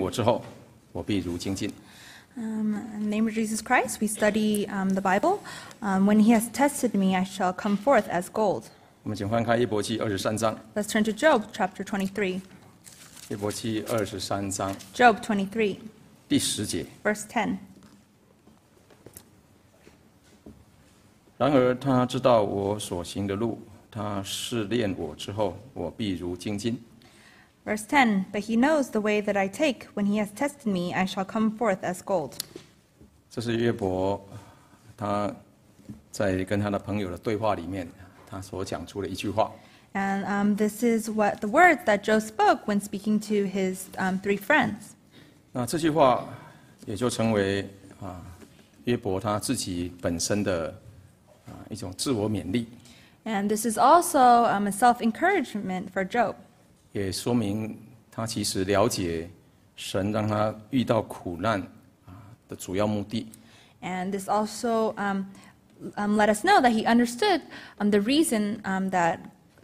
我之后，我必如精进。 In the name of Jesus Christ, we study the Bible. When he has tested me, I shall come forth as gold. 我们请翻开约伯记23章。 Let's turn to Job chapter 23. 约伯记23章 Job 23, 第10节。 verse 10. 然而他知道我所行的路，他试炼我之后，我必如精金。 Verse 10, but he knows the way that I take. When he has tested me, I shall come forth as gold. 这是约伯他在跟他的朋友的对话里面，他所讲出的一句话。 And this is what the words that Job spoke when speaking to his 3 friends. 那这句话也就成为约伯他自己本身的一种自我勉励， And this is also a self-encouragement for Job. 也说明他其实了解神让他遇到苦难的主要目的。 And this also let us know that he understood the reason that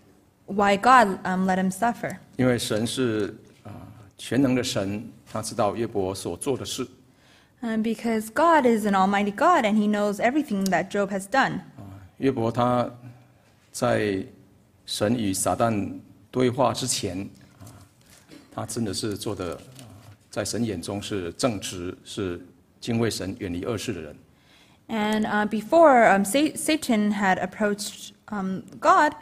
why God let him suffer. 因为神是全能的神，他知道约伯所做的事。 Because God is an almighty God and he knows everything that Job has done. 约伯他在神与撒旦对话之前，他真的是做的，在神眼中是正直，是敬畏神、远离恶事的人。 And before Satan had approached God,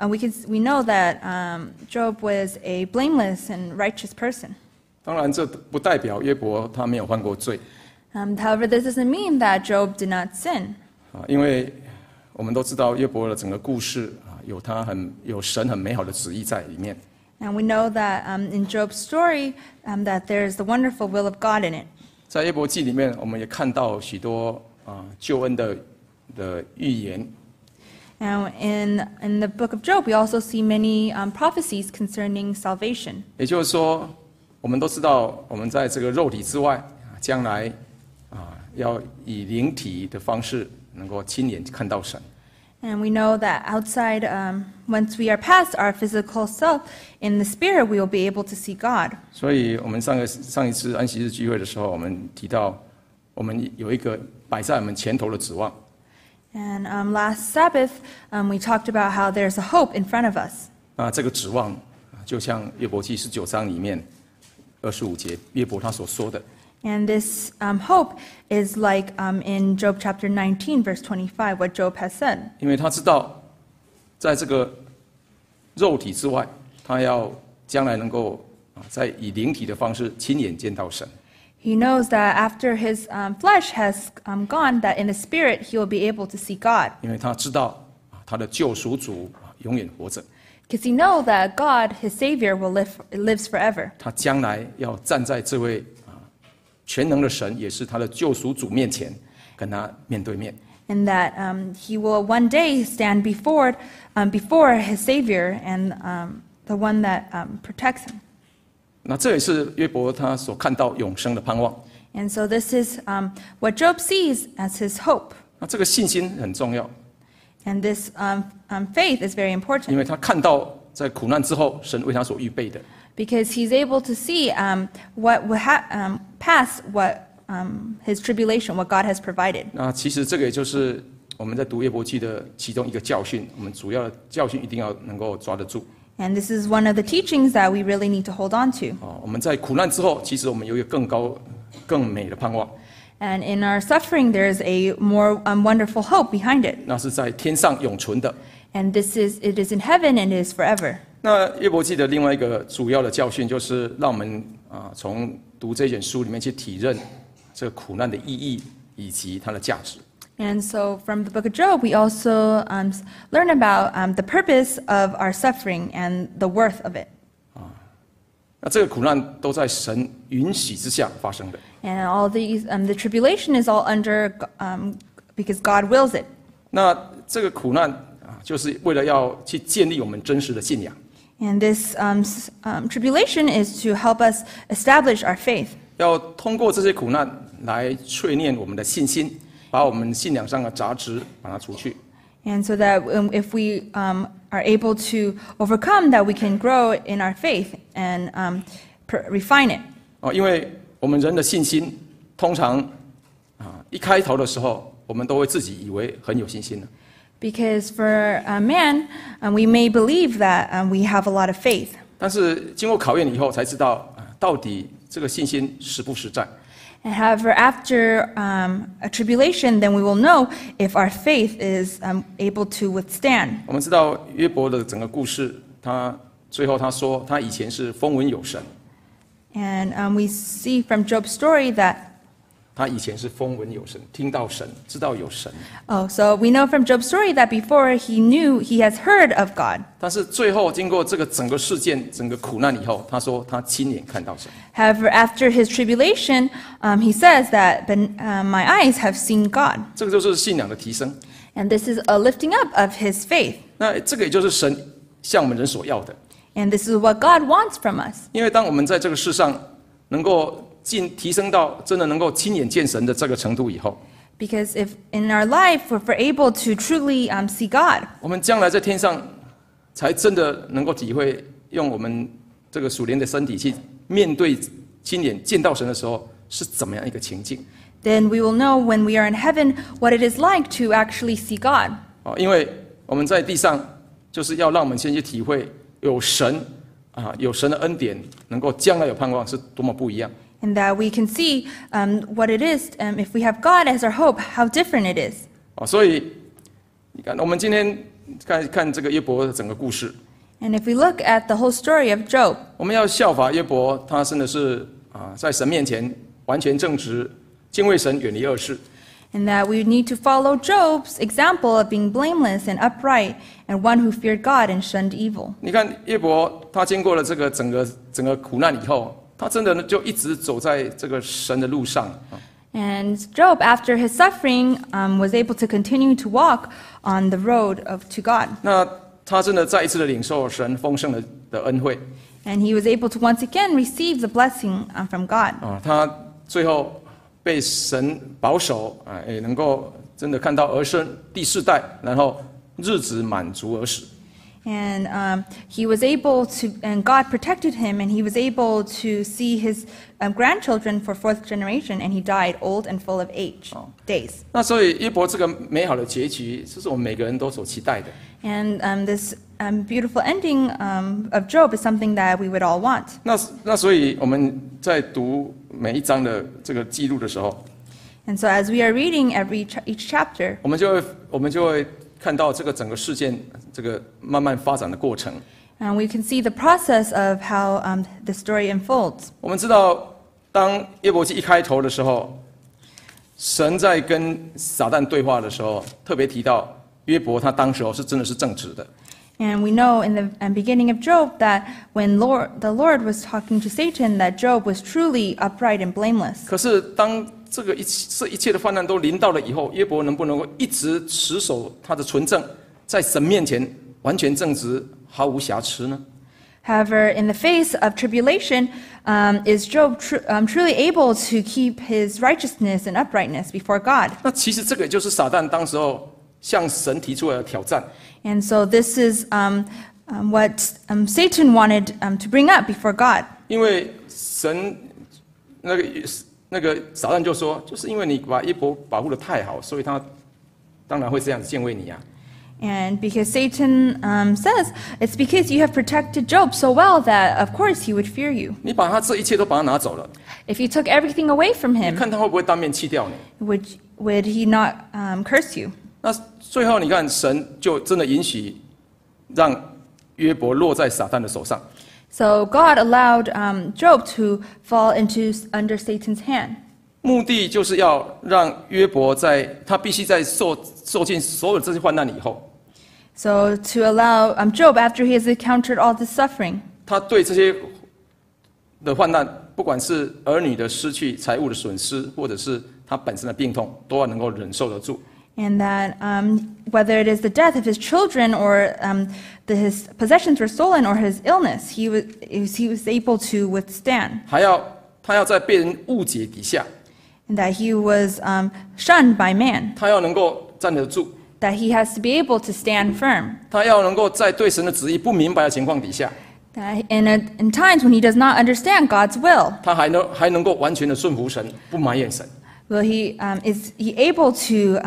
we know that Job was a blameless and righteous person. 当然，这不代表约伯他没有犯过罪。 However, this doesn't mean that Job did not sin. 因为我们都知道约伯的整个故事有神很美好的旨意在里面。 And we know that in Job's story that there is the wonderful will of God in it. 在约伯记里面，我们也看到许多救恩的预言。 Now, in the book of Job, we also see many prophecies concerning salvation. 也就是说，我们都知道，我们在这个肉体之外，将来要以灵体的方式能够亲眼看到神。 And we know that outside, once we are past our physical self, in the spirit we will be able to see God. 所以我们上一次安息日聚会的时候，我们提到，我们有一个摆在我们前头的指望。 And last Sabbath, we talked about how there's a hope in front of us. 那这个指望，就像约伯记19章里面25节，约伯他所说的。 And this hope is like in Job chapter 19, verse 25, what Job has said. 因为他知道，在这个肉体之外，他要将来能够在以灵体的方式亲眼见到神。 He knows that after his flesh has gone, that in the spirit he will be able to see God. 因为他知道他的救赎主永远活着， Because he knows that God, his Savior, lives forever. 他将来要站在这位全能的神，也是他的救赎主面前，跟他面对面。 And that he will one day stand before his Savior and the one that protects him. 那这也是约伯他所看到永生的盼望。 And so this is what Job sees as his hope. 那这个信心很重要， And this faith is very 因 important 为他看到在苦难之后，神为他所预备的。 because he's able to see what will pass what his tribulation, what God has provided. 那其实这个也就是我们在读约伯记的其中一个教训，我们主要的教训一定要能够抓得住。 And this is one of the teachings that we really need to hold on to. 我们在苦难之后，其实我们有一个更高、更美的盼望， And in our suffering, there is a more wonderful hope behind it. 那是在天上永存的。 And it is in heaven and it is forever. 那约伯记的另外一个主要的教训，就是让我们从读这卷书里面去体认这个苦难的意义以及它的价值。 And so from the book of Job, we also learn about the purpose of our suffering and the worth of it. 那这个苦难都在神允许之下发生的。 And all these, the tribulation is all under, because God wills it. 那这个苦难就是为了要去建立我们真实的信仰。 And this tribulation is to help us establish our faith. 要通过这些苦难来淬炼我们的信心，把我们信仰上的杂质把它除去。 And so that if we are able to overcome, that we can grow in our faith and refine it. 因为我们人的信心通常一开头的时候，我们都会自己以为很有信心了。 Because for a man, we may believe that we have a lot of faith. 但是经过考验以后，才知道到底这个信心实不实在。 And however, after a tribulation, then we will know if our faith is able to withstand. 我们知道约伯的整个故事，最后他说他以前是风闻有神。 And we see from Job's story that 他以前是风闻有神，听到神，知道有神。 so we know from Job's story that before he knew, he has heard of God. 但是最后经过这个整个事件、整个苦难以后，他说他亲眼看到神。 However, after his tribulation, he says that my eyes have seen God. 这个就是信仰的提升。 And this is a lifting up of his faith. 那这个也就是神向我们人所要的。 And this is what God wants from us. 因为当我们在这个世上能够提升到真的能够亲眼见神的这个程度以后， Because if in our life, if we're able to truly see God, 我们将来在天上才真的能够体会，用我们这个属灵的身体去面对亲眼见到神的时候是怎么样一个情境。 then we will know when we are in heaven what it is like to actually see God. 因为我们在地上就是要让我们先去体会有神有神的恩典，能够将来有盼望是多么不一样。 And that we can see what it is, if we have God as our hope, how different it is. 所以你看，我们今天看这个约伯的整个故事， And if we look at the whole story of Job, 我们要效法约伯，他真的是在神面前完全正直，敬畏神，远离恶事。 and that we need to follow Job's example of being blameless and upright, and one who feared God and shunned evil. 你看约伯，他经过了这个整个苦难以后，他真的就一直走在这个神的路上。 And Job, after his suffering, was able to continue to walk on the road to God. 那他真的再一次的领受神丰盛的恩惠。 And he was able to once again receive the blessing from God. 他最后被神保守，也能够真的看到儿孙第4代，然后日子满足而死。 And he was able to, and God protected him, and he was able to see his grandchildren for 4th generation, and he died old and full of age, days. 那所以约伯这个美好的结局，这是我们每个人都所期待的。 And this beautiful ending of Job is something that we would all want. 那所以我们在读每一章的这个记录的时候， And so as we are reading each chapter, 我们就会看到这个整个事件这个慢慢发展的过程。 we can see the process of how the story unfolds. 我们知道，当约伯记一开头的时候，神在跟撒旦对话的时候，特别提到约伯他当时候是真的是正直的。 And we know in the beginning of Job that when the Lord was talking to Satan, that Job was truly upright and blameless. 可是当这一切的患难都临到了以后，约伯能不能够一直持守他的纯正，在神面前完全正直，毫无瑕疵呢？ However, in the face of tribulation, is Job truly able to keep his righteousness and uprightness before God? 那其实这个也就是撒旦当时候向神提出来的挑战。 And so this is what Satan wanted to bring up before God. 因为神那个撒旦就说，就是因为你把约伯保护得太好，所以他当然会这样子敬畏你啊。 And because Satan says, it's because you have protected Job so well that, of course, he would fear you. 你把他这一切都把他拿走了， If you took everything away from 你 him, 看他会不会当面弃掉你？ would he not curse you? 那最后你看，神就真的允许让约伯落在撒旦的手上。 So God allowed Job to fall under Satan's hand. 目的就是要让约伯他必须在受尽所有这些患难以后， So to allow Job, after he has encountered all this suffering, 他对这些的患难，不管是儿女的失去、财物的损失，或者是他本身的病痛，都要能够忍受得住。 and that whether it is the death of his children or his possessions were stolen or his illness, he was able to withstand. 他要在被人误解底下， And that he was shunned by man, 他要能够站得住， that he has to be able to stand firm, 他要能够在对神的旨意不明白的情况底下， In times when he does not understand God's will, 他还能够完全的顺服神，不埋怨神。 will is he able to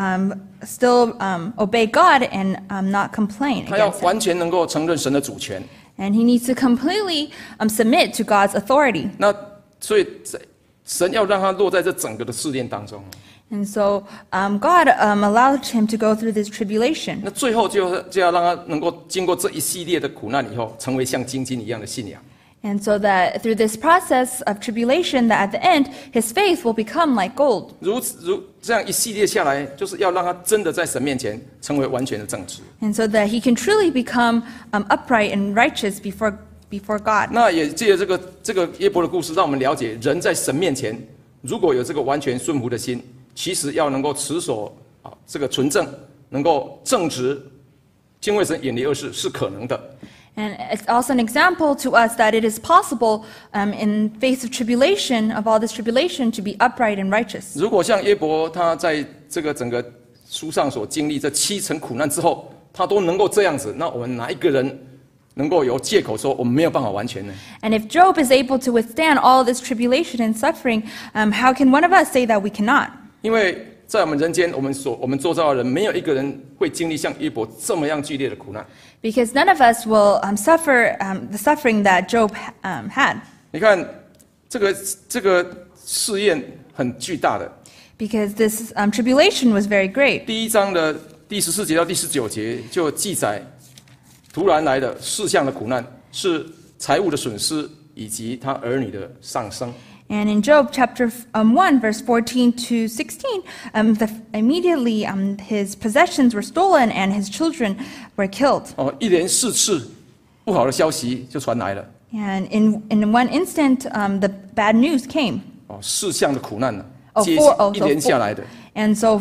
still obey God and not complain 他要 against him? 完全能够承认神的主权。 And he needs to completely submit to God's authority. 那所以神要让他落在这整个的试炼当中。 And so God allowed him to go through this tribulation. 那最后就要让他能够经过这一系列的苦难以后，成为像金金一样的信仰。 And so that through this process of tribulation, that at the end, his faith will become like gold. 如这样一系列下来，就是要让他真的在神面前成为完全的正直。 And so that he can truly become upright and righteous before God. 那也借着这个耶伯的故事，让我们了解人在神面前，如果有这个完全顺服的心，其实要能够持守这个纯正，能够正直，敬畏神，远离恶事是可能的。 And it's also an example to us that it is possible in face of tribulation, of all this tribulation, to be upright and righteous. 如果像耶伯他在这个整个书上所经历这7层苦难之后，他都能够这样子，那我们哪一个人能够有借口说我们没有办法完全呢？ And if Job is able to withstand all this tribulation and suffering, how can one of us say that we cannot? 因为在我们人间，我们做造的人，没有一个人会经历像约伯这么样剧烈的苦难。 Because none of us will suffer the suffering that Job had. 你看，这个试验很巨大的。 Because this tribulation was very great. 第1章的第14节到第19节就记载，突然来的4项的苦难是财物的损失以及他儿女的丧生。 And in Job chapter 1, verse 14 to 16, immediately his possessions were stolen and his children were killed. 一连4次不好的消息就传来了。 And in one instant, the bad news came. 4项的苦难呢， Oh, 接 four- 一连下来的。 And so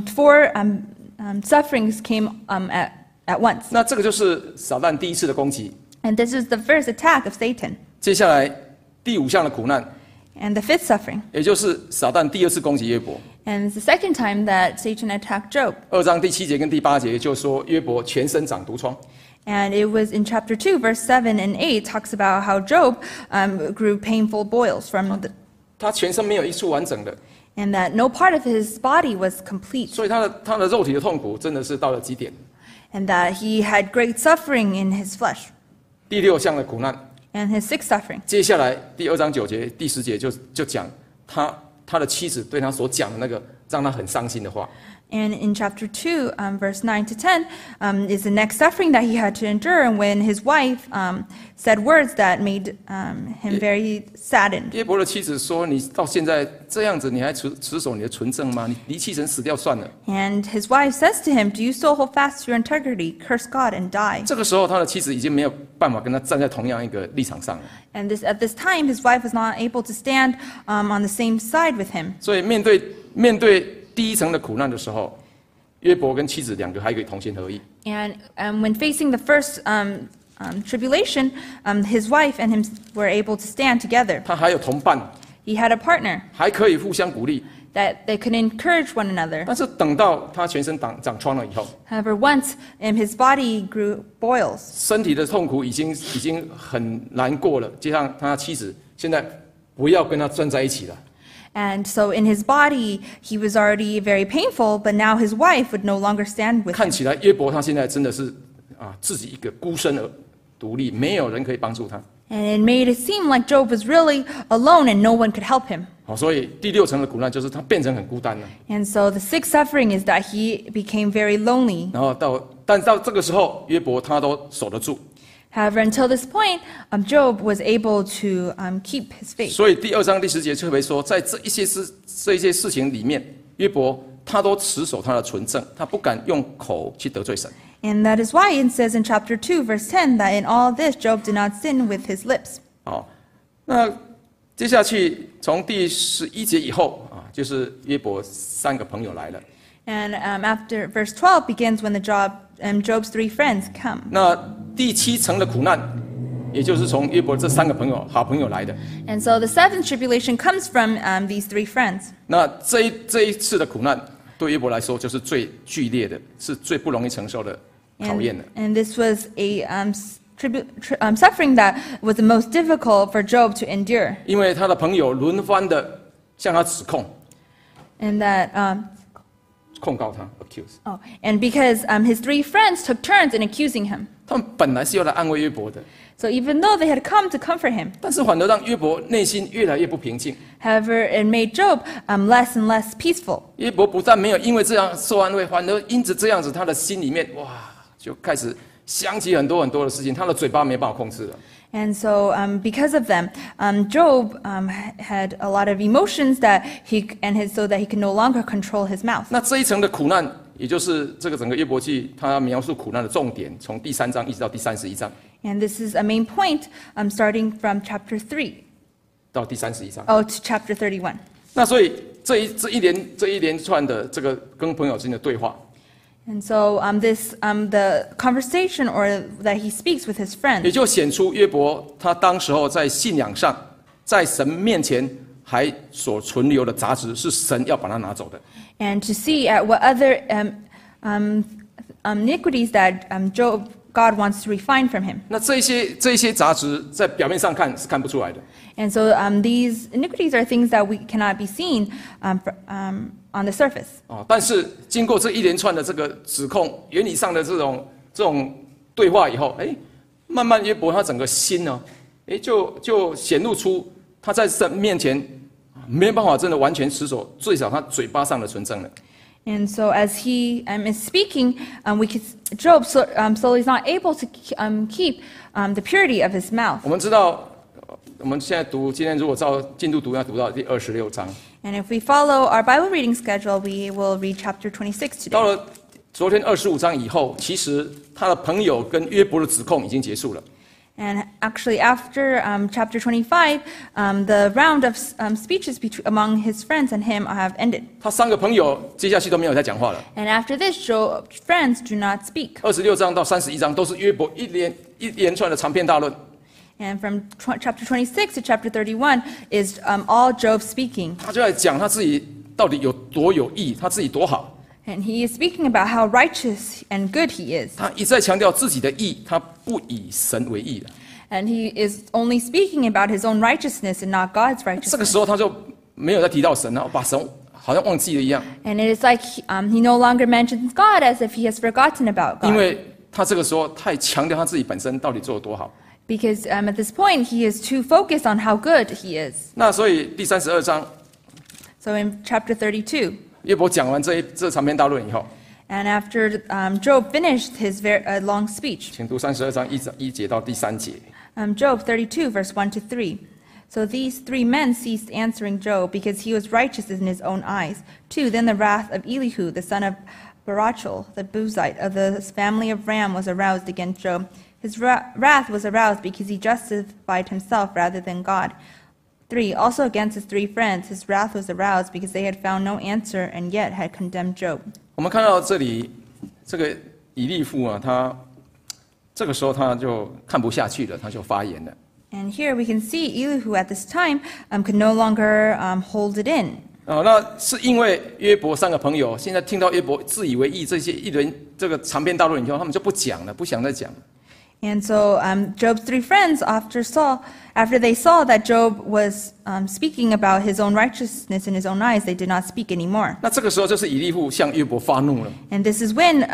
4 sufferings came at once. 那这个就是撒旦第1次的攻击。 And this is the first attack of Satan. 接下来第5项的苦难， And the fifth suffering. 也就是撒旦第2次攻击约伯。 And it's the second time that Satan attacked Job. 2章第7节跟第8节就说约伯全身长毒疮。 And it was in chapter 2, verse 7 and 8, talks about how Job grew painful boils from the, 他全身没有一处完整的， and that no part of his body was complete. 所以他的肉体的痛苦真的是到了极点。 And that he had great suffering in his flesh. 第6项的苦难， And his sixth suffering. 接下来第2章9节、第10节就讲他的妻子对他所讲的那个让他很伤心的话。 And in chapter 2, verse 9 to 10, is the next suffering that he had to endure, and when his wife said words that made him very saddened. 约伯的妻子说：“你到现在这样子，你还持守你的纯正吗？你离弃神死掉算了。” And his wife says to him, "Do you still hold fast to your integrity? Curse God and die." 这个时候，他的妻子已经没有办法跟他站在同样一个立场上了。 And at this time, his wife was not able to stand on the same side with him. 所以面对第1层的苦难的时候，约伯跟妻子2个还可以同心合意。 And when facing the first tribulation, his wife and him were able to stand together. 他还有同伴， He had a partner 还可以互相鼓励。 that they could encourage one another. 但是等到他全身长疮了以后， However, once his body grew boils, 身体的痛苦已经很难过了，加上他妻子现在不要跟他站在一起了。 and so in his body he was already very painful, but now his wife would no longer stand with 看 him. 起来约伯他现在真的是自己一个孤身而独立，没有人可以帮助他。 And it made it seem like Job was really alone and no one could help him. 好，所以第6层的苦难就是他变成很孤单了。 And so the sixth suffering is that he became very lonely. 然后但到这个时候，约伯他都守得住。 However, until this point, Job was able to keep his faith. 所以第2章第10节特别说，在这一些事情里面，约伯他都持守他的纯正，他不敢用口去得罪神。 And that is why it says in chapter 2, verse 10, that in all this Job did not sin with his lips. 好，那接下去从第11节以后就是约伯3个朋友来了。 And after verse 12 begins when Job's 3 friends come. 那第7层的苦难，也就是从约伯这3个好朋友来的。 And so the seventh tribulation comes from these 3 friends. 那这一次的苦难，对约伯来说就是最剧烈的，是最不容易承受的考验的。 And this was suffering that was the most difficult for Job to endure, 因为他的朋友轮番的向他指控， and that 控告他 ，accuse。 and because his 3 friends took turns in accusing him. 他们本来是要来安慰约伯的， So even though they had come to comfort him, 但是反而让约伯内心越来越不平静。 however, it made Job less and less peaceful. 约伯不但没有因为这样受安慰，反而因此这样子，他的心里面哇，就开始想起很多很多的事情，他的嘴巴没办法控制了。 And so, because of them, Job had a lot of emotions that so that he could no longer control his mouth. 那这一层的苦难，也就是这个整个约伯记他描述苦难的重点，从第3章一直到第31章。 And this is a main point, starting from chapter 3 到第31章。 to chapter 31. 那所以这一连串的这个跟朋友之间的对话， And so, the conversation or that he speaks with his 也 friends, 就显出约伯他当时候在信仰上，在神面前还所存留的杂质，是神要把它拿走的。 and to see at what other iniquities that God wants to refine from him. 那这些杂质在表面上看是看不出来的， And so, these iniquities are things that we cannot be seen on the surface. 但是经过这一连串的这个指控、言语上的这种对话以后，慢慢约伯他整个心呢，就显露出他在神面前没办法真的完全持守，最少他嘴巴上的纯正了。 And so, as he is speaking, Job slowly is not able to keep the purity of his mouth. 我们知道，我们现在今天如果照进度读，要读到第26章。 And if we follow our Bible reading schedule, we will read chapter 26 到 today. 了昨天25章以后，其实他的朋友跟约伯的指控已经结束了。 And actually, after chapter 25, the round of speeches among his friends and him have ended. 他3个朋友接下去都没有再讲话了。 And after this, Job's friends do not speak. 26章到31章都是约伯一连串的长篇大论。 And from chapter 26 to chapter 31 is all Job speaking. 他就在讲他自己到底有多有义，他自己多好。 And he is speaking about how righteous and good he is. 他一再强调自己的义，他不以神为义的。 And he is only speaking about his own righteousness and not God's 这个 righteousness. 时候他就没有再提到神了，把神好像忘记了一样。 And it is like he no longer mentions God as if he has forgotten about 因 God. 为他这个时候太强调他自己本身到底做得多好。 Because at this point, he is too focused on how good he is. 那所以第32章， So in chapter 32, 约伯讲完这长篇大论以后， and after Job finished his long speech, 请读32章1节到第3节。 Job 32, verse 1 to 3. So these 3 men ceased answering Job because he was righteous in his own eyes. 2. Then the wrath of Elihu, the son of Barachel, the Buzite of the family of Ram, was aroused against Job. His wrath was aroused because he justified himself rather than God. 3. Also against his 3 friends, his wrath was aroused because they had found no answer and yet had condemned Job. 我们看到这里，这个以利户啊，他这个时候他就看不下去了，他就发言了。 And here we can see Elihu at this time could no longer hold it in. 那是因为约伯3个朋友现在听到约伯自以为义这些一轮这个长篇大论以后，他们就不讲了，不想再讲了。 And so Job's 3 friends, after they saw that Job was speaking about his own righteousness in his own eyes, they did not speak anymore. 那这个时候就是以利户向约伯发怒了。 And this is when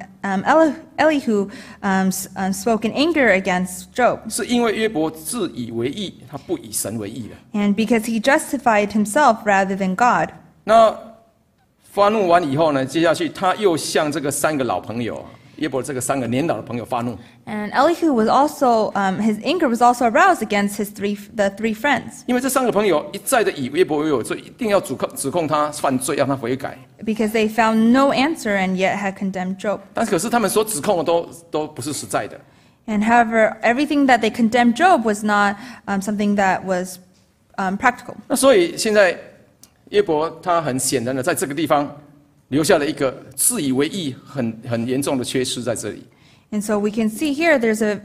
Elihu spoke in anger against Job. 是因为约伯自以为义，他不以神为义了。 And because he justified himself rather than God. 那发怒完以后呢，接下去他又向这个3个老朋友，约伯这个3个年老的朋友发怒。 And Elihu was also, his anger was also aroused against the 3 friends. 因为这3个朋友一再的以约伯为有罪，一定要指控他犯罪，让他悔改。 Because they found no answer and yet had condemned Job. 但可是他们所指控的都不是实在的。 And however, everything that they condemned Job was not something that was practical. 那所以现在约伯他很显然的在这个地方留下了一个自以为义很严重的缺失在这里。 And so we can see here there's a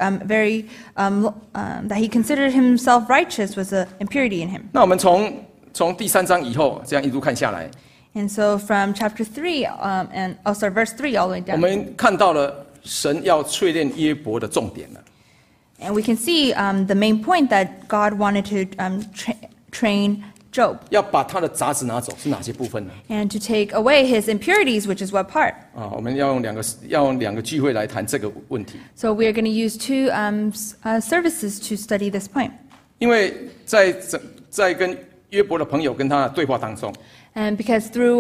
that he considered himself righteous was an impurity in him. 那我们从第3章以后这样一路看下来， And so from chapter 3 verse 3 all the way 我 down, 们看到了神要淬炼约伯的重点了。 And we can see the main point that God wanted to train Job 要把他的杂质拿走，是哪些部分呢？ and to take away his impurities, which is what part? 我们要用两个聚会来谈这个问题。 So we are going to use two services to study this point. 因为在跟约伯的朋友跟他的对话当中， And because through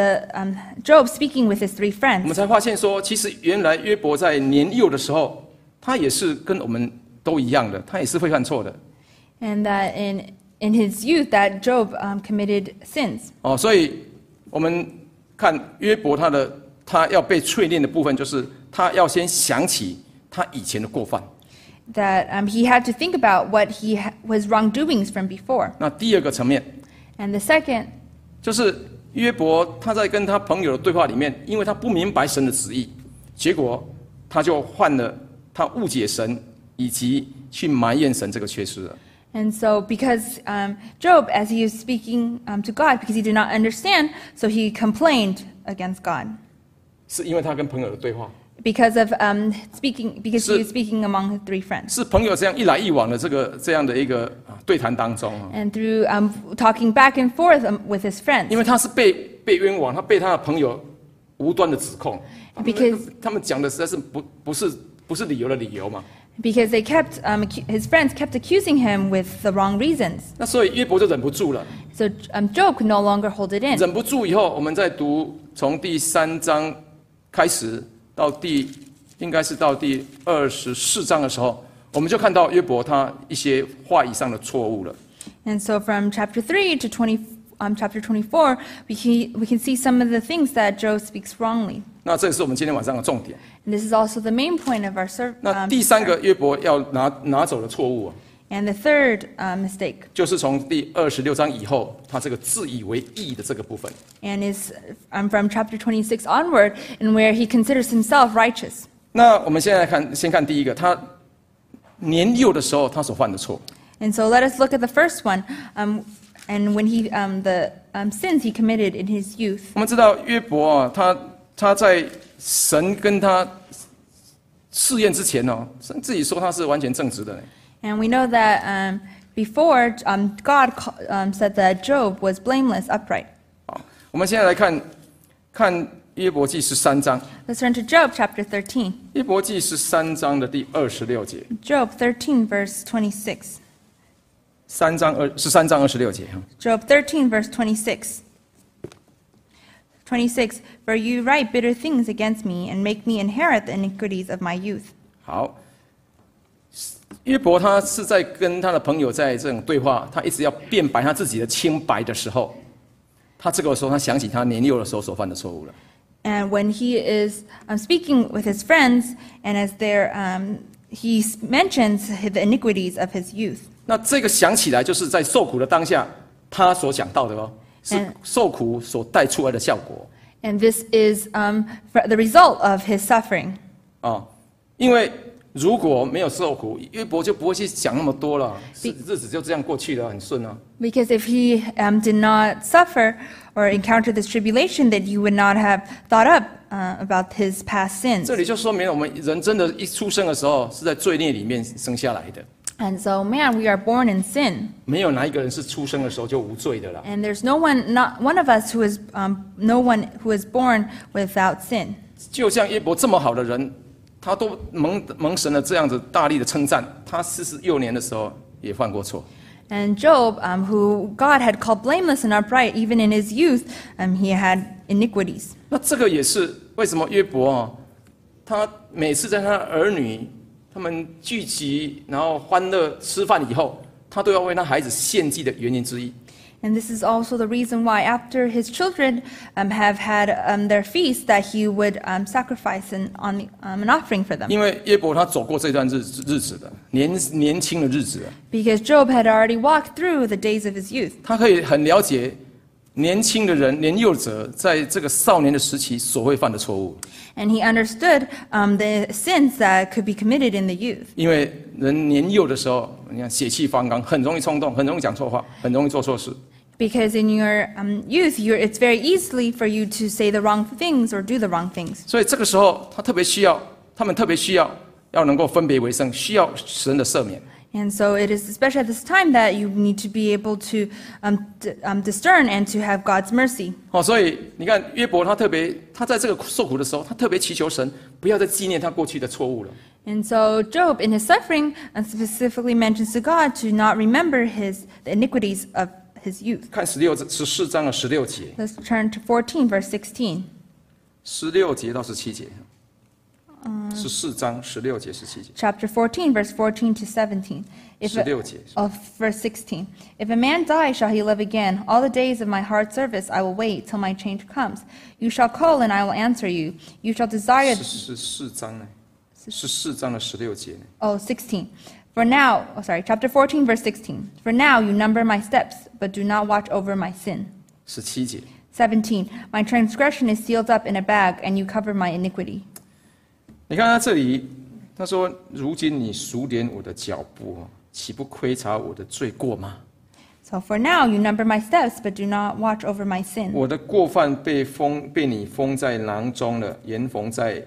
Job speaking with his three 我们 friends, 才发现说，其实原来约伯在年幼的时候，他也是跟我们都一样的，他也是会犯错的。 and that in his youth that Job committed sins. 所以我们看约伯他要被淬炼的部分，就是他要先想起他以前的过犯。 That he had to think about what was wrongdoings from before. 那第二个层面， And the second 就是约伯他在跟他朋友的对话里面，因为他不明白神的旨意，结果他就犯了他误解神以及去埋怨神这个缺失了。 And so, because Job, as he was speaking to God, because he did not understand, so he complained against God. 是因为他跟朋友的对话， Because of because he was speaking among his three friends. 是朋友这样一来一往的这样的一个对谈当中 And through talking back and forth with his 因 friends. 为他是被冤枉，他被他的朋友无端的指控， Because 他们讲的实在是不是理由的理由嘛。 Because they kept, his friends kept accusing him with the wrong reasons. 那所以约伯就忍不住了， So Job could no longer hold it in. 忍不住以后，我们再读从第3章开始到应该是到第24章的时候，我们就看到约伯他一些话语上的错误了。 And so from chapter 3 to chapter 24, we can see some of the things that Job speaks wrongly. 那这也是我们今天晚上的重点。 And this is also the main point of our 那第三个约伯要拿走的错误 And the third mistake, 就是从第26章以后，他这个自以为义的这个部分。 and is from chapter 26 onward, and where he considers himself righteous. 那我们现在先看第一个，他年幼的时候他所犯的错。 And so let us look at the first one, and when the sins he committed in his youth. 我们知道约伯他在神跟他试验之前神自己说他是完全正直的。 And we know that before God said that Job was blameless, upright. 我们现在来看约伯记13章。 Let's turn to Job chapter 13. 约伯记13章的第26节。 Job 13 verse 26. 13章26节。 Job 13 verse 26. 26. For you write bitter things against me and make me inherit the iniquities of my youth. 好，约伯他是在跟他的朋友在这种对话，他一直要辩白他自己的清白的时候，他这个时候他想起他年幼的时候所犯的错误了。 And when he is speaking with his friends, and as he mentions the iniquities of his youth. 那这个想起来，就是在受苦的当下，他所讲到的是受苦所带出来的效果。 And this is the result of his suffering. 因为如果没有受苦，约伯就不会去讲那么多了，日子就这样过去了，很顺啊。 Because if he did not suffer or encounter this tribulation, that you would not have thought up about his past sins. 这里就说明了，我们人真的一出生的时候是在罪孽里面生下来的。 And so, man, we are born in sin. 没有哪一个人是出生的时候就无罪的啦。 And there's not one of us who is born without sin. 就像约伯这么好的人，他都蒙神的这样子大力的称赞，他46年的时候也犯过错。 And Job, who God had called blameless and upright, even in his youth, he had iniquities. 那这个也是为什么约伯他每次在他儿女他们聚集，然后欢乐吃饭以后，他都要为他孩子献祭的原因之一。 And this is also the reason why, after his children have had their feast, that he would sacrifice an offering for them. 因为约伯他走过这段日子的年轻的日子， Because Job had already walked through the days of his youth. 他可以很了解年轻的人、年幼者在这个少年的时期所会犯的错误。 And he understood the sins that could be committed in the youth. 因为人年幼的时候，你看血气方刚，很容易冲动，很容易讲错话，很容易做错事。 Because in your youth, it's very easily for you to say the wrong things or do the wrong things. 所以这个时候，他们特别需要要能够分别为圣，需要神的赦免。 And so it is especially at this time that you need to be able to discern and to have God's mercy. 所以你看约伯他在这个受苦的时候，他特别祈求神不要再纪念他过去的错误了。 And so Job, in his suffering, specifically mentions to God to not remember the iniquities of his youth. 看14章的16节 Let's turn to 14, verse 16. ，16节到17节，14章16节17节 Chapter 14, verse 14 to 17. If a- 16节。 verse 16. If a man die, shall he live again? All the days of my hard service I will wait till my change comes. You shall call, and I will answer you. You shall desire... 14章呢？14章的16节呢？ Oh, 16. Chapter 14, verse 16. For now you number my steps, but do not watch over my sin. 17节。 17. My transgression is sealed up in a bag, and you cover my iniquity. 你看他这里，他说：“如今你数点我的脚步，岂不窥察我的罪过吗？ So for now you number my steps, but do not watch over my sin. 我的过犯被你封在囊中了，严缝在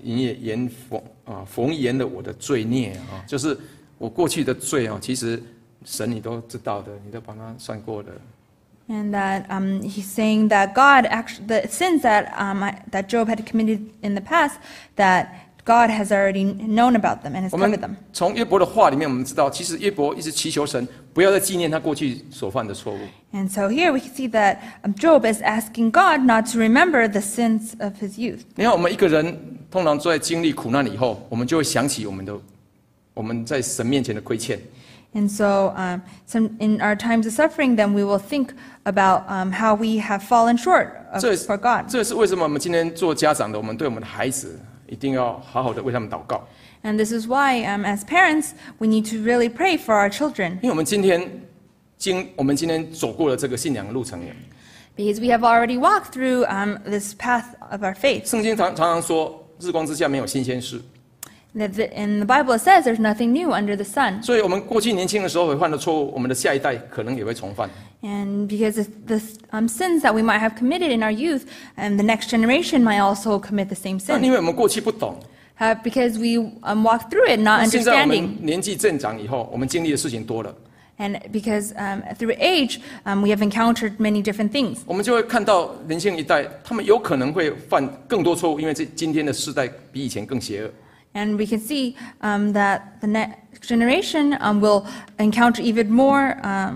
缝严了我的罪孽啊！就是我过去的罪啊，其实神你都知道的，你都帮他算过的。” And that he's saying that God the sins that that Job had committed in the past, that God has already known about them and has 我 covered 们 them. 从约伯的话里面，我们知道，其实约伯一直祈求神不要再纪念他过去所犯的错误。 And so here we can see that Job is asking God not to remember the sins of his youth. 你看，我们一个人通常在经历苦难以后，我们就会想起我们在神面前的亏欠。 And so in our times of suffering, then we will think about how we have fallen short for God. 这是为什么我们今天做家长的，我们对我们的孩子一定要好好的为他们祷告。 And this is why, as parents, we need to really pray for our children. 因为我们今天走过了这个信仰的路程。 Because we have already walked through this path of our faith. 圣经常常说，日光之下没有新鲜事。 In the Bible it says there's nothing new under the sun. 所以我们过去年轻的时候会犯的错误，我们的下一代可能也会重犯。 And because the sins that we might have committed in our youth, and the next generation might also commit the same 那 sin. 因为我们过去不懂， Because we walked through it not 现在我 understanding. 们年纪渐长以后，我们经历的事情多了， And because through age, we have encountered many different things. 我们就会看到年轻一代，他们有可能会犯更多错误，因为今天的世代比以前更邪恶。 And we can see that the next generation will encounter even more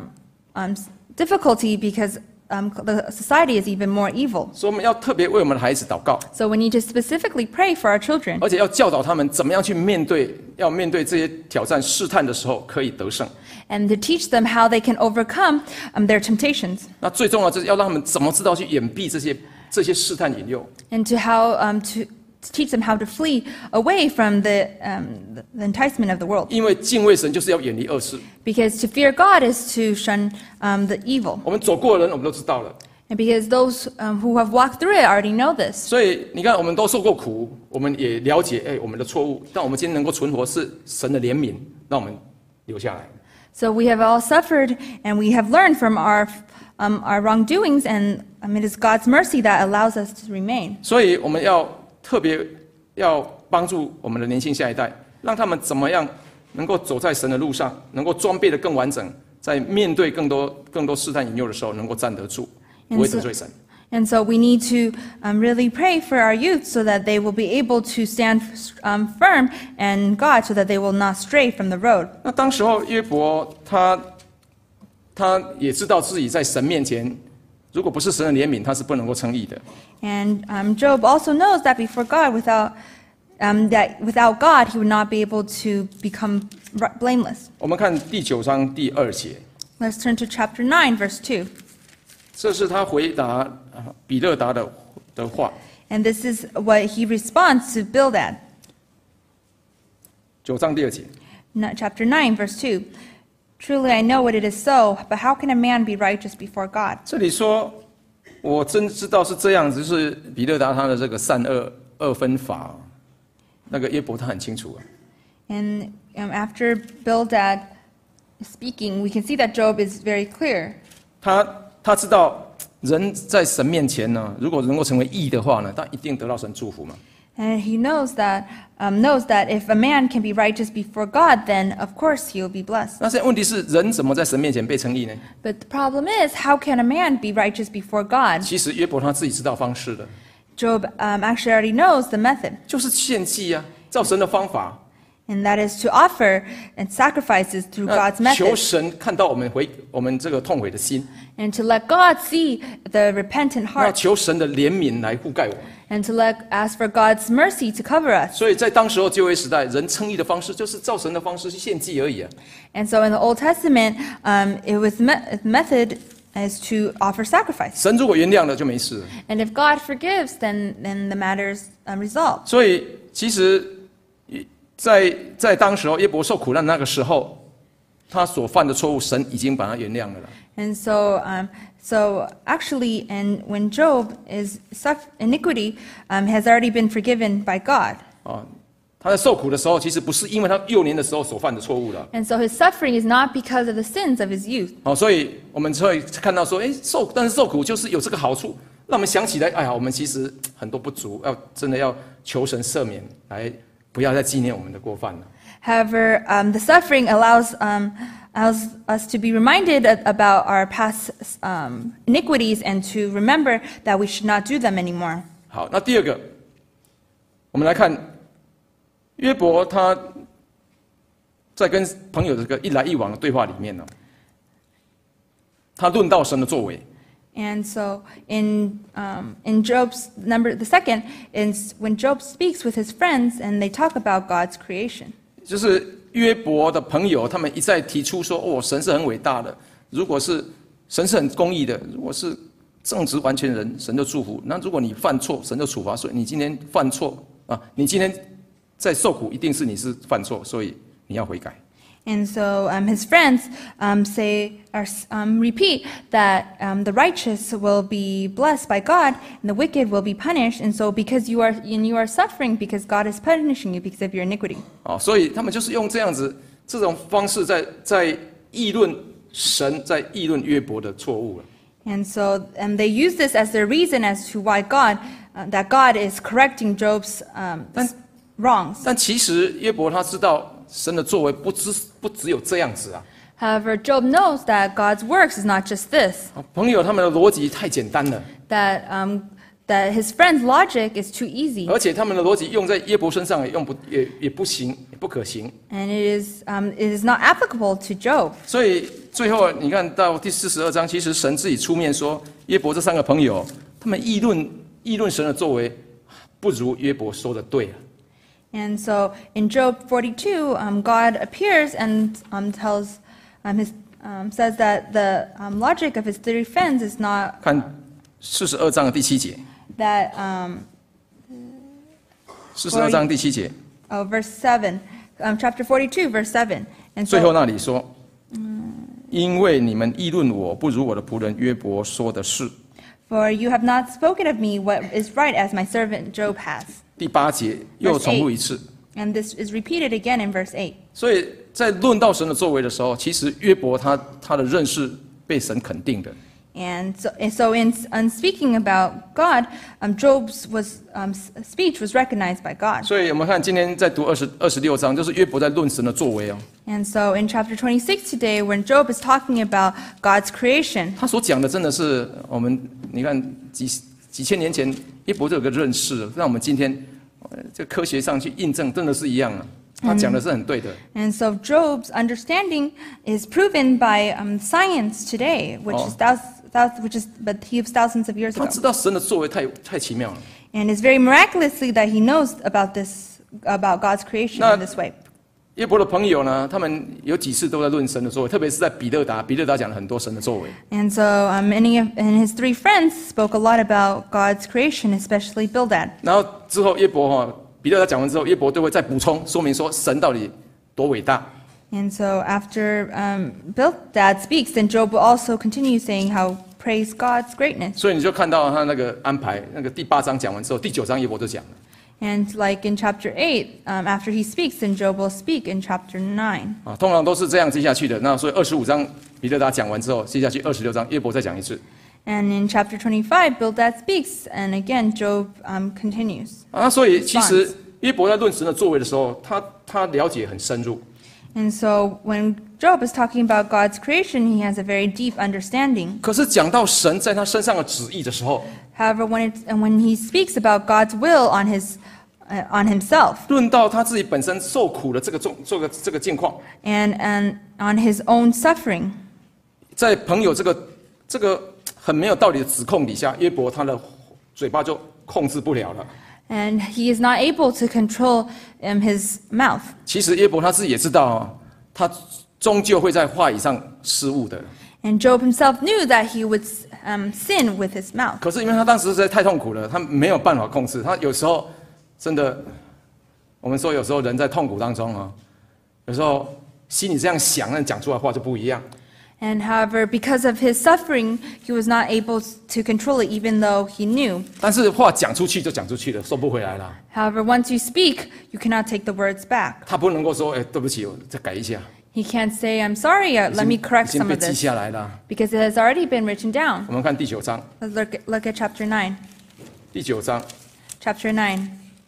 difficulty because the society is even more evil. 所以我们要特别为我们的孩子祷告， So we need to specifically pray for our children. 而且要教导他们怎么样去面对这些挑战试探的时候可以得胜。 And to teach them how they can overcome their temptations. 那最重要就是要让他们怎么知道去掩蔽这些试探引诱。 And to teach them how to flee away from the enticement of the world. 因为敬畏神就是要远离恶事。 Because to fear God is to shun the evil. 我们走过的人，我们都知道了。 And because those who have walked through it already know this. 所以你看，我们都受过苦，我们也了解我们的错误，但我们今天能够存活是神的怜悯，让我们留下来。 So we have all suffered, and we have learned from our wrongdoings, and it is God's mercy that allows us to remain. 所以我们要特别要帮助我们的年轻下一代，让他们怎么样能够走在神的路上，能够装备得更完整，在面对更多试探引诱的时候，能够站得住，不会得罪神。 And so we need to really pray for our youth so that they will be able to stand firm in God, so that they will not stray from the road. 那当时候约伯他也知道自己在神面前，如果不是神的怜悯，他是不能够称义的。 And Job also knows that before God, without God, he would not be able to become blameless. 我们看第9章第2节， Let's turn to chapter 9, verse 2. 这是他回答比勒达的话。 And this is what he responds to Bildad. 9章第2节， Chapter 9, verse 2. Truly I know what it is so, but how can a man be righteous before God? 这里说，我真知道是这样子，就是比勒达他的这个善恶二分法，那个约伯他很清楚啊。 And after Bildad speaking, we can see that Job is very clear. 他知道人在神面前呢，如果能够成为义的话呢，他一定得到神祝福嘛。 And he knows that if a man can be righteous before God, then of course he will be blessed. 那现在问题是，人怎么在神面前被称义呢？ But the problem is, how can a man be righteous before God? 其实约伯他自己知道方式的， Job actually already knows the method, 就是献祭啊，照神的方法。 and that is to offer and sacrifices through 那 God's 求 method, 神看到我们这个痛悔的心， and to let God see the repentant 那 heart, 求神的怜悯来覆盖我们。 and to ask for God's mercy to cover us. 所以在当时候旧约时代，人称义的方式就是照神的方式去献祭而已啊。 And so in the Old Testament, method is to offer sacrifice. 神如果原谅了就没事了。 And if God forgives, then the matter's resolved. 所以其实在当时候约伯受苦难那个时候，他所犯的错误，神已经把他原谅了啦。 And so actually, and when Job is iniquity has already been forgiven by God. 啊，他在受苦的时候，其实不是因为他幼年的时候所犯的错误了。 And so his suffering is not because of the sins of his youth. 好，所以我们会看到说，但是受苦就是有这个好处，让我们想起来，哎呀，我们其实很多不足，真的要求神赦免，来不要再纪念我们的过犯了。 However, the suffering allows us to be reminded about our past iniquities and to remember that we should not do them anymore. 好，那第二个，我们来看约伯他在跟朋友这个一来一往的对话里面呢，他论到神的作为。 And so in Job's the second is when Job speaks with his friends and they talk about God's creation. 就是约伯的朋友，他们一再提出说：“哦，神是很伟大的。如果是神是很公义的，如果是正直完全人，神就祝福；那如果你犯错，神就处罚。所以你今天犯错啊，你今天在受苦，一定是你是犯错，所以你要悔改。” And so his friends repeat that the righteous will be blessed by God and the wicked will be punished. And so because you are suffering because God is punishing you because of your iniquity. 啊，所以他们就是用这种方式在议论神，在议论约伯的错误了。 And so they use this as their reason as to why that God is correcting Job's wrongs. 但其实约伯他知道神的作为不只有这样子啊。 However, Job knows that God's works is not just this. 朋友他们的逻辑太简单了， That his friend's logic is too easy. 而且他们的逻辑用在约伯身上也不行，也不可行。 And it is not applicable to Job. 所以最后你看到第42章，其实神自己出面说，约伯这3个朋友，他们议论神的作为，不如约伯说的对啊。 And so in Job 42, God appears and says that the logic of his 3 friends is not 看42章的第7节 that ，42章第7节， verse 7, chapter 42, verse 7. And 最后 so 那里说，因为你们议论我，不如我的仆人约伯说的是。 for you have not spoken of me what is right as my servant Job has. 第8节又重复一次。 And this is repeated again in verse 8. 所以在论到神的作为的时候，其实约伯他的认识被神肯定的。 And so in speaking about God, Job's speech was recognized by God. 所以我们看今天在读26章，就是约伯在论神的作为哦。 And so in chapter 26 today, when Job is talking about God's creation, 他所讲的真的是我们你看几千年前约伯就有个认识，让我们今天这科学上去印证，真的是一样啊。他讲的是很对的。 and so Job's understanding is proven by science today, which but he was thousands of years 他 ago. 知道神的作为太奇妙了。 And it's very miraculously that he knows about God's creation in this way. 约伯的朋友呢，他们有几次都在论神的作为，特别是在彼勒达讲了很多神的作为。 And so and his 3 friends spoke a lot about God's creation, especially Bildad. 然后之后约伯彼勒达讲完之后，约伯就会再补充说明说神到底多伟大。 And so after Bildad speaks, then Job will also continue saying how praise God's greatness. 所以你就看到他那个安排，那个第8章讲完之后，第9章约伯就讲了。 And like in chapter 8, after he speaks, then Job will speak in chapter 9. 啊，通常都是这样接下去的。那所以25章彼勒达讲完之后，接下去26章约伯再讲一次。 And in chapter 25, Bildad speaks, and again, Job continues. 所以其实约伯在论神的作为的时候，他了解很深入。 And so when Job is talking about God's creation, he has a very deep understanding. 可是讲到神在他身上的旨意的时候， However, when he speaks about God's will on himself 论到他自己本身受苦的这个境况， and on his own suffering, 在朋友这个很没有道理的指控底下，约伯他的嘴巴就控制不了了。 and he is not able to control his mouth. 其实约伯他自己也知道他终究会在话语上失误的。 And Job himself knew that he would sin with his mouth. 可是因为他当时实在太痛苦了，他没有办法控制。他有时候真的，我们说有时候人在痛苦当中有时候心里这样想，但讲出来的话就不一样。 And however, because of his suffering, he was not able to control it, even though he knew. 但是话讲出去就讲出去了，收不回来了。 However, once you speak, you cannot take the words back. 他不能够说，对不起，我再改一下。 He can't say, I'm sorry, let me correct 已经 some 被 of 记 this, 下来了。 because it has already been written down. 我们看第9章， Let's look at chapter 9. 第9章 Chapter 9.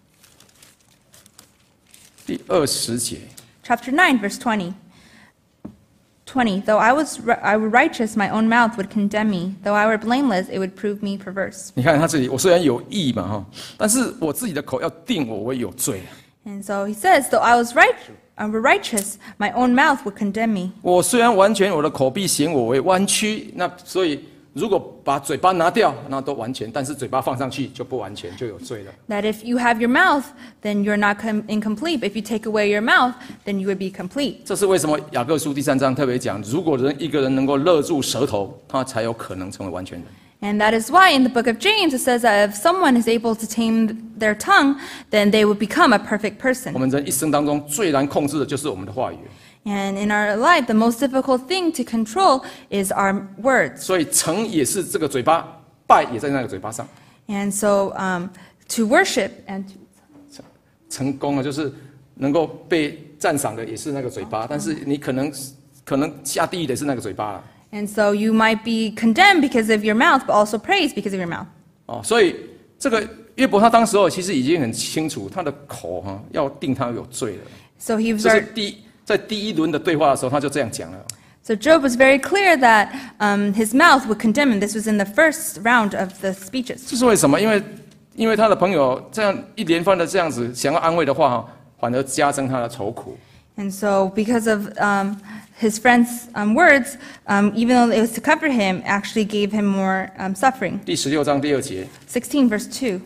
第20节。 Chapter 9, verse 20. 20. Though I were righteous, my own mouth would condemn me. Though I were blameless, it would prove me perverse. 你看他这里，我虽然有义嘛但是我自己的口要定我为有罪。 And so he says, though I were righteous, my own mouth would condemn me. 我虽然完全，我的口必显我为弯曲。那所以，如果把嘴巴拿掉，那都完全；但是嘴巴放上去就不完全，就有罪了。 That if you have your mouth, then you're not incomplete. But if you take away your mouth, then you would be complete. 这是为什么雅各书第3章特别讲，如果一个人能够勒住舌头，他才有可能成为完全人。 And that is why in the book of James it says that if someone is able to tame their tongue, then they would become a perfect 我 person. 们人一生当中最难控制的就是我们的话语， And in our life, the most difficult thing to control is our words. 所以成也是这个嘴巴，败也在那个嘴巴上。 And so to worship and 成功就是能够被赞赏的也是那个嘴巴，但是你可能下地狱的是那个嘴巴了。 and so you might be condemned because of your mouth, but also praised because of your mouth. 所以这个约伯他当时其实已经很清楚，他的口要定他有罪了。 So he was 这是在第一轮的对话的时候，他就这样讲了。 So Job was very clear that his mouth would condemn him. This was in the first round of the speeches. 这是为什么？因为他的朋友这样一连番的这样子想要安慰的话反而加增他的愁苦。 And so because of his friends' words, even though it was to comfort him, actually gave him more suffering. 第16章第2节， 16 verse 2.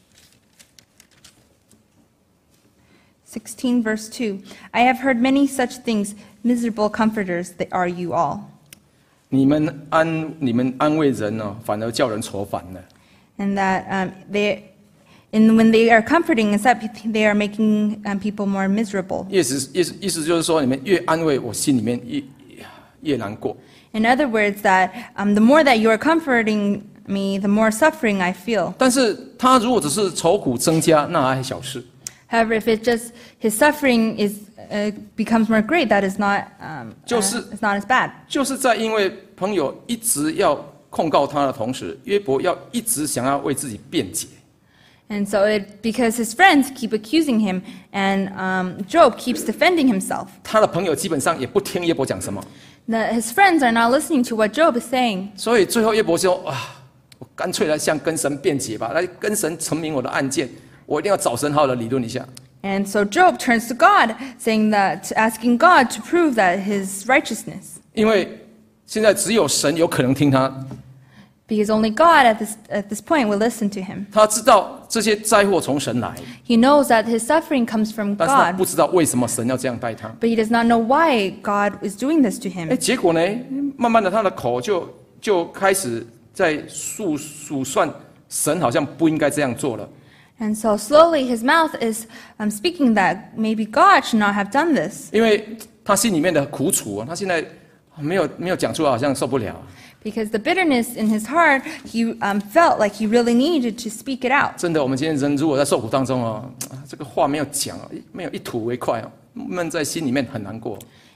16 verse 2. I have heard many such things, miserable comforters that are you all. 你们安慰人反而叫人愁烦了。 And that when they are comforting, instead they are making people more miserable. 意思就是说，你们越安慰，我心里面越难过。 In other words, that the more that you are comforting me, the more suffering I feel. 但是他如果只是愁苦增加，那还小事。 However, if it's just his suffering becomes more great, that is not it's not as bad. 就是在因为朋友一直要控告他的同时，约伯要一直想要为自己辩解。 And so because his friends keep accusing him, and Job keeps defending himself. 他的朋友基本上也不听约伯讲什么， His friends are not listening to what Job is saying. 所以最后约伯说：“我干脆来跟神辩解吧，来跟神陈明我的案件，我一定要找神好好的理论一下。” And so Job turns to God, asking God to prove that his righteousness. 因为现在只有神有可能听他， Because only God at this point will listen to him. 他知道这些灾祸从神来， He knows that his suffering comes from 但是他 God, 不知道为什么神要这样待他。 but he does not know why God is doing this to him. 结果呢，慢慢的他的口就开始在数算神好像不应该这样做了。 And so slowly his mouth is speaking that maybe God should not have done this. 因为他心里面的苦楚他现在没有讲出来，好像受不了。 Because the bitterness in his heart, he felt like he really needed to speak it out. 真的，我们今天人如果在受苦当中这个话没有讲，没有一吐为快闷在心里面很难过。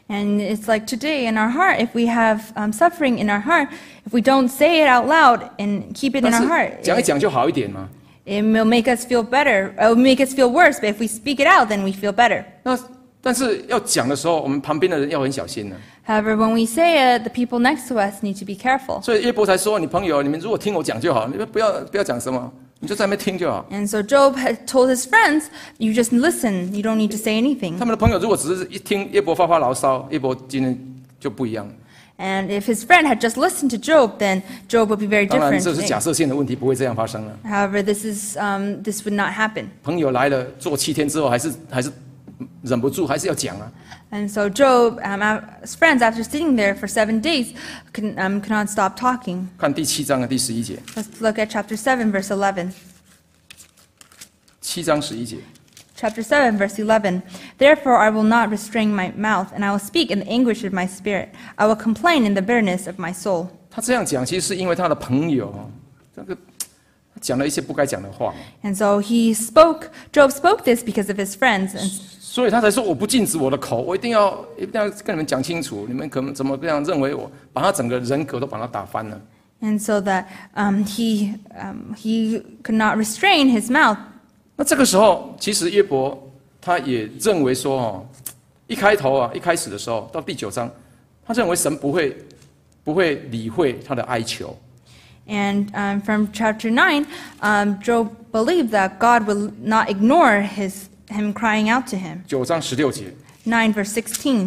And it's like today in our heart, if we have suffering in our heart, if we don't say it out loud and keep it 但 in our 是 heart, 讲一讲就好一点嘛。 it will make us feel better. It will make us feel worse, but if we speak it out, then we feel better. 那但是要讲的时候，我们旁边的人要很小心呢。 However, when we say it, the people next to us need to be careful. 所以约伯才说：“你朋友，你们如果听我讲就好，你们不要讲什么，你就在那边听就好。” And so Job had told his friends, you just listen, you don't need to say anything. 他们的朋友如果只是一听约伯发发牢骚，约伯今天就不一样。 And if his friend had just listened to Job, then Job would be very 当然 different 这是 today. 假设性的问题，不会这样发生了。 However, this would not happen. 朋友来了，做7天之后，还是忍不住，还是要讲啊。 And so Job, his friends, after sitting there for 7 days, could not stop talking. 看第7章的第11节 Let's look at chapter 7, verse 11. ，7章11节。 Chapter 7, verse 11. Therefore I will not restrain my mouth, and I will speak in the anguish of my spirit. I will complain in the bitterness of my soul. 他这样讲，其实是因为他的朋友这个讲了一些不该讲的话， And so Job spoke this because of his friends. And 所以他才说：“我不禁止我的口，我一定要跟你们讲清楚，你们可能怎么这样认为我，把他整个人格都把他打翻了。” And so that he could not restrain his mouth. 那这个时候，其实约伯他也认为说，一开始的时候，到第9章，他认为神不会理会他的哀求。 And from chapter 9, Job believed that God will not ignore him crying out to him. 9章16节 9 verse 16.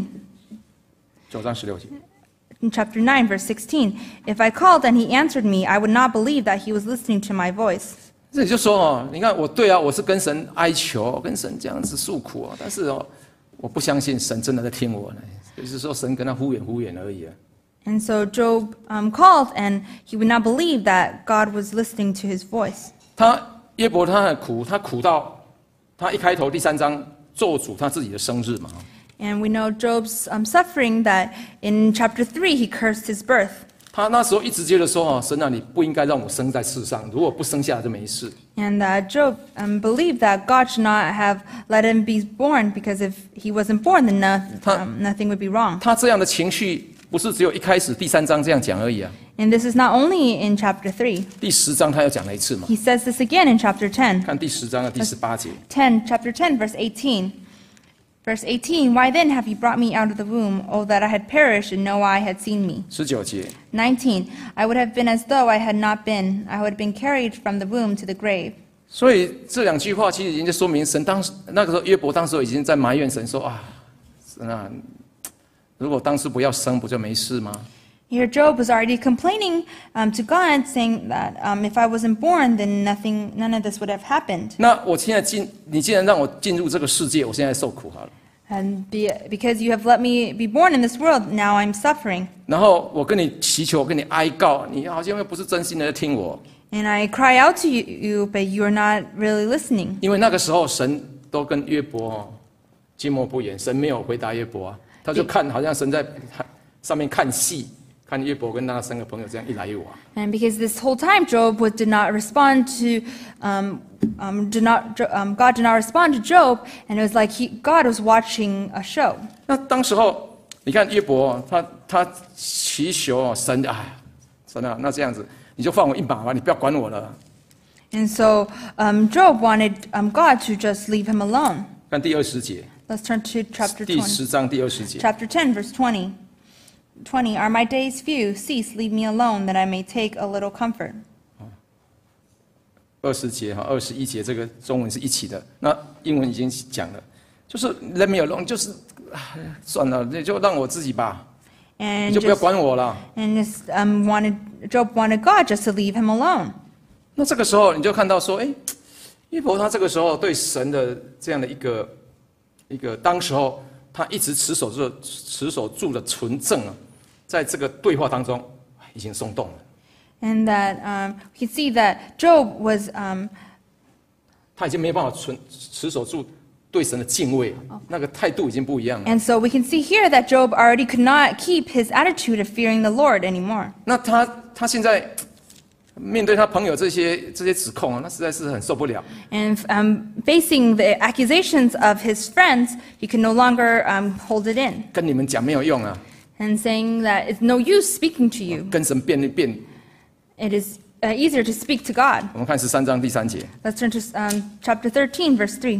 ，9章16节。 In chapter 9 verse 16, if I called and he answered me, I would not believe that he was listening to my voice. 这里就说你看我是跟神哀求，跟神这样子诉苦但是我不相信神真的在听我呢，就是说神跟他敷衍而已啊。 And so Job called, and he would not believe that God was listening to his voice. 约伯他很苦，他苦到他一开头第3章咒诅他自己的生日嘛。 And we know Job's suffering that in chapter 3 he cursed his birth. 他那时候一直觉得说神啊，你不应该让我生在世上，如果不生下来就没事。 And Job believed that God should not have let him be born, because if he wasn't born, then nothing would be wrong. 他这样的情绪不是只有一开始第3章这样讲而已啊。 And this is not only in chapter 3. 第10章他又讲了一次嘛。 He says this again in chapter 10. 看第10章的第18节。 Chapter 10, verse 18. Verse 18, why then have you brought me out of the womb? Oh, that I had perished and no eye had seen me. 19节。 19, I would have been as though I had not been. I would have been carried from the womb to the grave. 所以这2句话其实已经在说明神那个时候约伯当时已经在埋怨神说啊，神啊，如果当时不要生，不就没事吗？ Here Job was already complaining to God, saying that if I wasn't born, then none of this would have happened. 那我现在你既然让我进入这个世界，我现在受苦好了。 And because you have let me be born in this world, now I'm suffering. 然后我跟你祈求，我跟你哀告，你好像又不是真心的在听我。 And I cry out to you, but you are not really listening. 因为那个时候神都跟约伯静默不言，神没有回答约伯啊，他就好像神在上面看戏。 看约伯跟那3个朋友这样一来一往。 And because this whole time Job did not respond to, God did not respond to Job, and it was like God was watching a show. 那当时候，你看约伯，他祈求神，神啊，那这样子你就放我一马吧，你不要管我了。 And so Job wanted God to just leave him alone. 看第20节。 Let's turn to chapter 第 20. 10章第20节。 Chapter 10, verse 20. 20, are my days few? Cease, leave me alone, that I may take a little comfort. 20节21节，这个中文是一起的，那英文已经讲了，就是 let me alone， 就是算了，你就让我自己吧，你就不要管我了。 And Job wanted God just to leave him alone. 那这个时候你就看到说，约伯他这个时候对神的这样的一个，当时候他一直持守住的纯正啊。 在这个对话当中，已经松动了。 And that we can see that Job was 他已经没有办法持守住对神的敬畏，那个态度已经不一样了。 And so we can see here that Job already could not keep his attitude of fearing the Lord anymore. 那他现在面对他朋友这些指控啊，那实在是很受不了。 And facing the accusations of his friends, he could no longer hold it in. 跟你们讲没有用啊， And saying that it's no use speaking to you. 跟神辩一辩。 It is easier to speak to God. 我们看13章第3节， Let's turn to chapter 13, verse 3.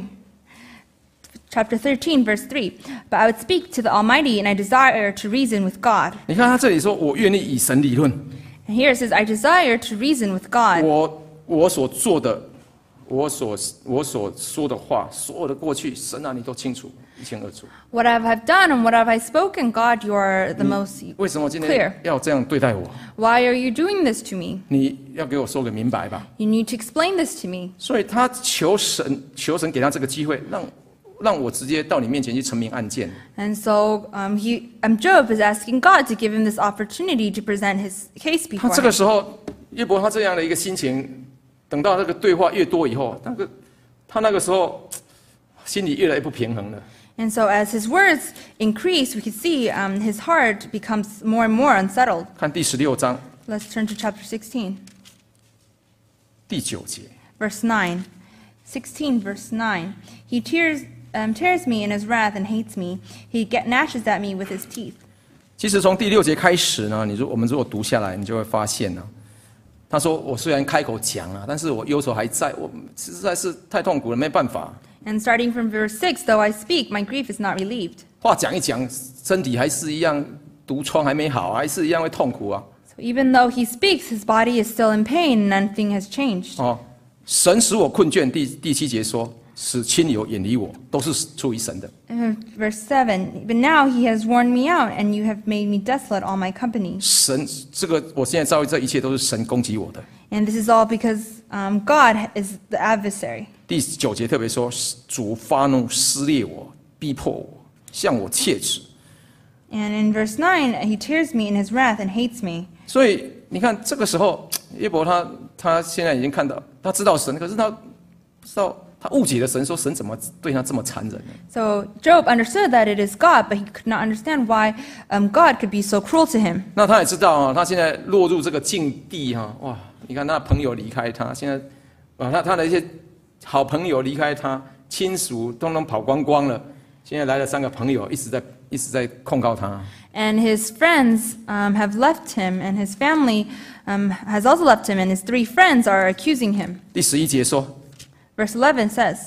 Chapter 13, verse 3. But I would speak to the Almighty, and I desire to reason with God. 你看他这里说，我愿意以神理论， And here it says, I desire to reason with God. 我所做的，我所说的话，所有的过去，神啊，你都清楚，一清二楚。 What have I done and what have I spoken? God, you are the most 为什么今 clear. 天要这样对待我？ Why are you doing this to me? 你要给我说个明白吧。 You need to explain this to me. 所以他求神给他这个机会，让我直接到你面前去陈明案件。 And so Job is asking God to give him this opportunity to present his case 他 before 这个 him. 时候，约伯他这样的一个心情，等到那个对话越多以后，他那个时候心里越来越不平衡了。 And so as his words increase, we can see his heart becomes more and more unsettled. 看第16章 Let's turn to chapter 16, 第9节， verse 9. 16, verse 9. He tears me in his wrath and hates me. He gnashes at me with his teeth. 其实从第6节开始呢，我们如果读下来，你就会发现呢，他说：“我虽然开口讲啊，但是我忧愁还在，我实在是太痛苦了，没办法。 And starting from verse 6, though I speak, my grief is not relieved. 话讲一讲，身体还是一样，毒疮还没好，还是一样会痛苦啊。 So even though he speaks, his body is still in pain and nothing has changed. 哦，神使我困倦。第7节说，使亲友远离我，都是出于神的。 Verse 7, but now he has worn me out, and you have made me desolate all my company. 神，这个我现在遭遇这一切都是神攻击我的。 And this is all because God is the adversary. 第9节特别说，主发怒撕裂我，逼迫我，向我切齿。 And in verse 9, he tears me in his wrath and hates me. 所以你看，这个时候约伯他现在已经看到，他知道神，可是他不知道，他误解了神，说神怎么对他这么残忍呢？ So Job understood that it is God, but he could not understand why God could be so cruel to him. 那他也知道啊，他现在落入这个境地哈，哇！你看他朋友离开他，现在他的一些好朋友离开他，亲属通通跑光光了，现在来了3个朋友，一直在控告他。 And his friends have left him, and his family has also left him, and his 3 friends are accusing him. 第11节说， Verse 11 says,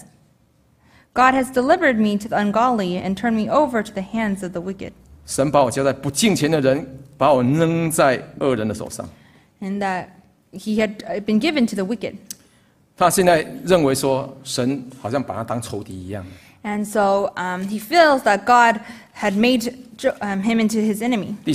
God has delivered me to the ungodly and turned me over to the hands of the wicked. 神把我交在不敬虔的人，把我扔在恶人的手上。 And that he had been given to the wicked. 他现在认为说，神好像把他当仇敌一样。 And so he feels that God had made him into his enemy. 第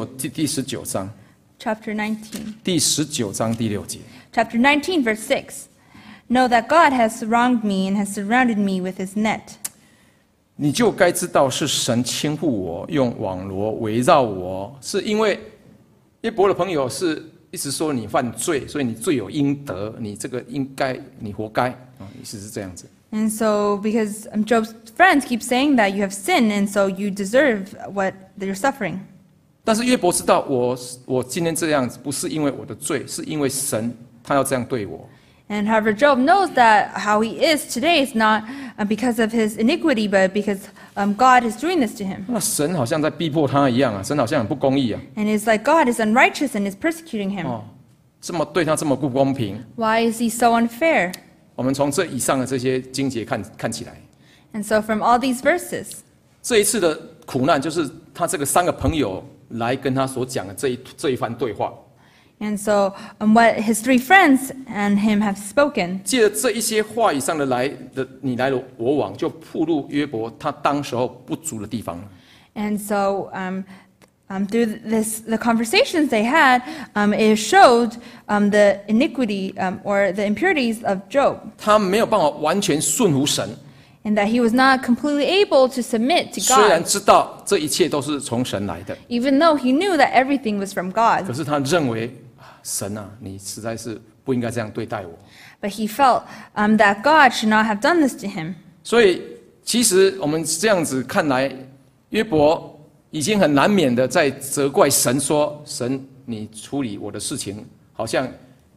19章， Chapter 19. 第19章第6节， Chapter 19, verse 6. Know that God has wronged me and has surrounded me with his net. 你就该知道是神轻护我，用网罗围绕我，是因为约伯的朋友是一直说你犯罪，所以你罪有应得，你这个应该，你活该啊，意思是这样子。 And so, because Job's friends keep saying that you have sinned, and so you deserve what you're suffering. 但是约伯知道我今天这样子，不是因为我的罪，是因为神他要这样对我。 And however, Job knows that how he is today is not because of his iniquity, but because God is doing this to him. 那神好像在逼迫他一样啊，神好像很不公义啊， And it's like God is unrighteous and is persecuting him. 哦，这么对他这么不公平。 Why is he so unfair? 我们从这以上的这些经节看起来， And so, from all these verses, 这一次的苦难就是他这个3个朋友来跟他所讲的这一番对话。 and so what his 3 friends and him have spoken, 借着这一些话语上的你来我往，就暴露约伯他当时候不足的地方了。 and so through the conversations they had, it showed the iniquity or the impurities of Job, 他没有办法完全顺服神， and that he was not completely able to submit to 虽然 God, 知道这一切都是从神来的， even though he knew that everything was from 可 God. 是他认为神啊，你实在是不应该这样对待我。 But he felt that God should not have done this to him. 所以其实我们这样子看来，约伯已经很难免的在责怪神说：“神，你处理我的事情，好像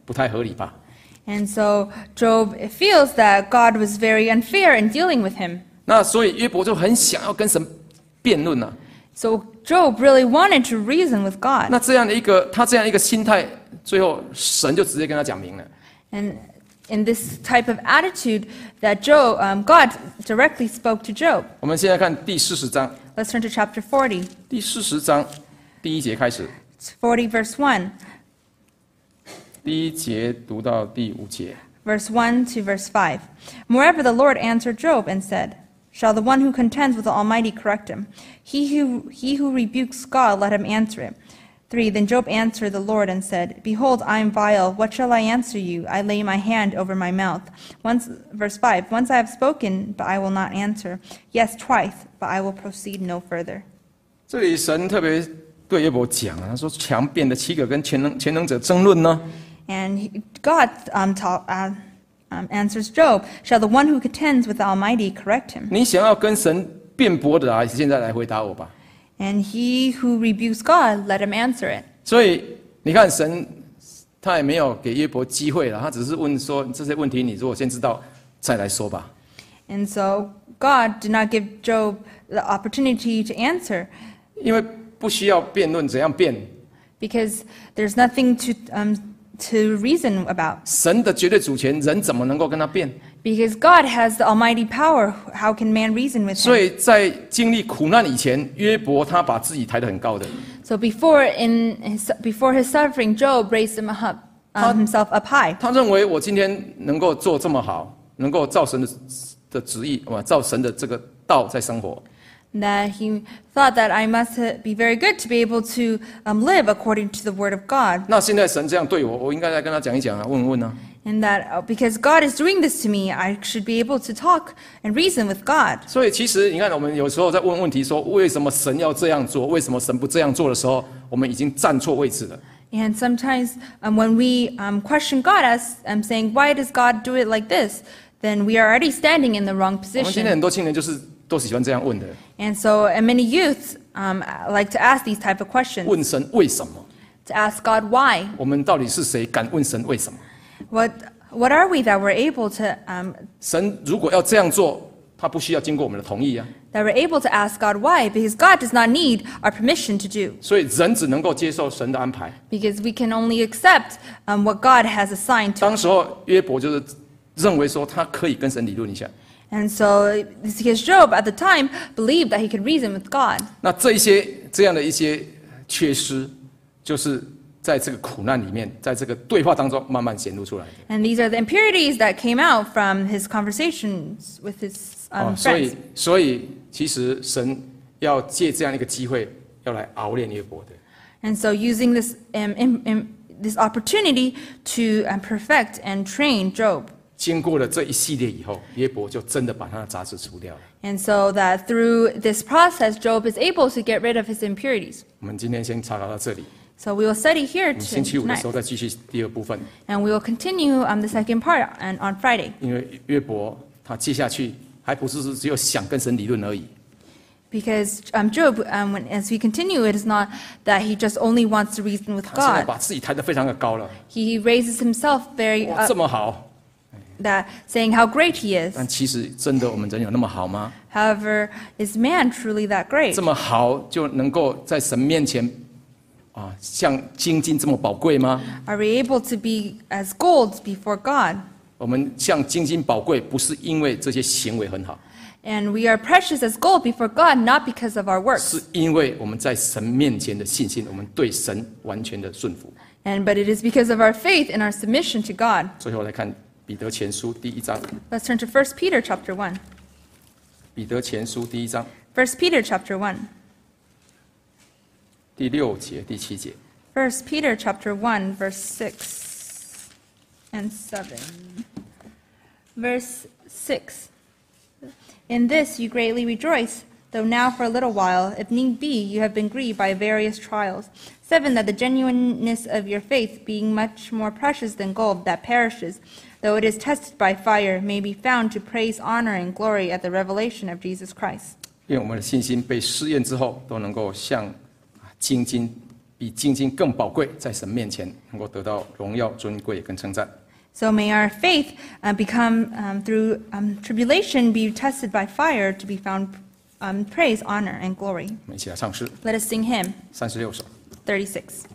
不太合理吧？ And so Job feels that God was very unfair in dealing with him. 那所以约伯就很想要跟神辩论啊。 So Job really wanted to reason with God. 那他这样一个心态，最后神就直接跟他讲明了。 And in this type of attitude that God directly spoke to Job. 我们现在看第40章， Let's turn to chapter 40. 第40章第1节开始， It's 40 verse 1. 第1节读到第5节。 Verse 1 to verse 5. Moreover, the Lord answered Job and said, Shall the one who contends with the Almighty correct him? He who rebukes God, let him answer it. 3. Then Job answered the Lord and said, Behold, I am vile. What shall I answer you? I lay my hand over my mouth. Verse 5. Once I have spoken, but I will not answer. Yes, twice, but I will proceed no further. 这里神特别对约伯讲啊，他说强辩的7个跟全能者争论呢。 And God answers Job, Shall the one who contends with the Almighty correct him? 你想要跟神辩驳的啊，现在来回答我吧。 And he who rebukes God, let him answer it. 所以你看神，他也没有给约伯机会了，他只是问说这些问题，你如果先知道再来说吧。 And so God did not give Job the opportunity to answer 因为不需要辩论，怎样辩？ because there's nothing to reason about. 神的绝对主权，人怎么能够跟他辩？ Because God has the almighty power, how can man reason with 所 him? 以在经历苦难以前，约伯他把自己抬得很高的。 So before his suffering, Job raised himself up high. 他认为我今天能够做这么好，能够照神的旨意，照神的这个道在生活。 That he thought that I must be very good to be able to live according to the word of God. 那现在神这样对我，我应该来跟他讲一讲啊，问问啊。 And that because God is doing this to me, I should be able to talk and reason with God. 所以其实你看，我们有时候在问问题说，为什么神要这样做？为什么神不这样做的时候，我们已经站错位置了。 And sometimes when we question God as saying, why does God do it like this? Then we are already standing in the wrong 我们今天 position. 很多青年都喜欢这样问的， And so many youths like to ask these type of questions. 问神为什么？ To ask God why. 我们到底是谁？敢问神为什么？ What are we that we're able to 神如果要这样做，他不需要经过我们的同意啊。 that we're able to ask God why? Because God does not need our permission to do. 所以人只能够接受神的安排。 Because we can only accept what God has assigned to 当时候约伯就是认为说他可以跟神理论一下。 And so because Job at the time believed that he could reason with God. 那这样的一些缺失，就是在这个苦难里面，在这个对话当中慢慢显露出来的。 And these are the impurities that came out from his conversations with his friends. 所以其实神要借这样一个机会，要来熬炼约伯的。 And so using this opportunity to perfect and train Job. 经过了这一系列以后，约伯就真的把他的杂质除掉了。 And so that through this process, Job is able to get rid of his impurities. 我们今天先查考到这里， So we will study here 星期五的 tonight. 时候再继续第二部分。 And we will continue the second part on Friday. 因为约伯他接下去还不是只有想跟神理论而已， Because Job, as we continue, it is not that he just only wants to reason with 他现在 God. 把自己抬得非常的高了。 He raises himself very 哇，这 up, 么好， that saying how great he is. 但其实真的我们人有那么好吗？ However, is man truly that great? 这么好就能够在神面前像金金这么宝贵吗？ Are we able to be as gold before God? 我们像金金宝贵，不是因为这些行为很好， And we are precious as gold before God, not because of our works. 是因为我们在神面前的信心，我们对神完全的顺服。 But it is because of our faith and our submission to God. 最后来看彼得前书第1章， Let's turn to 1 Peter chapter 1. 彼得前书第1章 1 Peter chapter 1. 第6节、第7节。 1 Peter chapter 1, verse 6 and 7. Verse 6. In this you greatly rejoice, though now for a little while, if need be, you have been grieved by various trials. 7. That the genuineness of your faith, being much more precious than gold that perishes, though it is tested by fire, may be found to praise, honor, and glory at the revelation of Jesus Christ. 愿我们的信心被试验之后，都能够像金金比金金更宝贵，在神面前能够得到荣耀、尊贵跟称赞。 So may our faith become, through tribulation, be tested by fire to be found praise, honor, and glory. 我们一起来唱诗 Let us sing hymn 36首。 36.